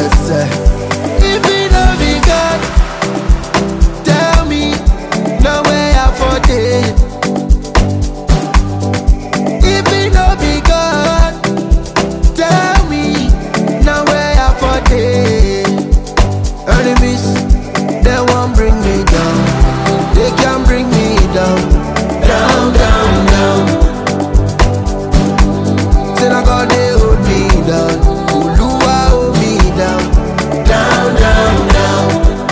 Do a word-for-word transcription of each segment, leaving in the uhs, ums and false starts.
yes, sir. If it no be God, tell me, no way I for it. If it no be God, tell me, no way I for it. Enemies, they won't bring me down. They can't bring me down. Down, down, down. Say na God they hold me down. Oluwa hold me down. Down, down, down.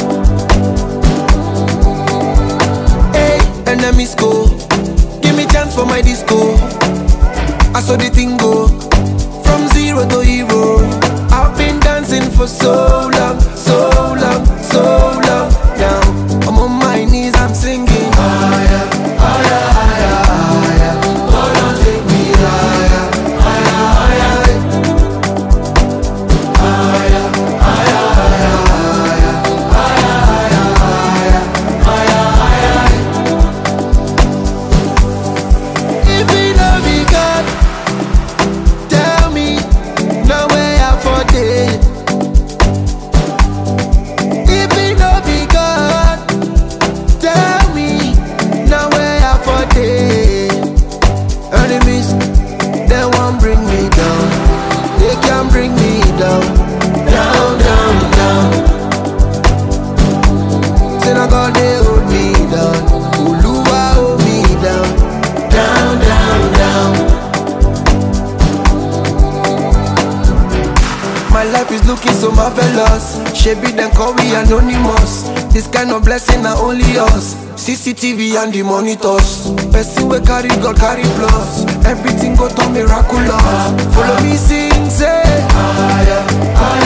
Hey, enemies go. Give me chance for my disco. I saw the thing go. From zero to hero. I've been dancing for so long, so long, so long. Now I'm on my knees, I'm singing. Higher, higher, higher, higher. Oh, don't take me higher, higher, higher. Higher, higher, higher, higher, higher, higher, higher, higher. If it no be God, tell me, no way I for it. If it no be God, tell me, no way I for it. Enemies, they won't bring me down. They can't bring me down. Down, down, down. Say na God they hold me down. Oluwa hold me down. Down, down, down. My life is looking so marvelous. Shebi then call me anonymous. This kind of blessing na only us. C C T V and the monitors. Person we carry God carry plus. Everything go to miraculous. Follow me sing say higher, higher.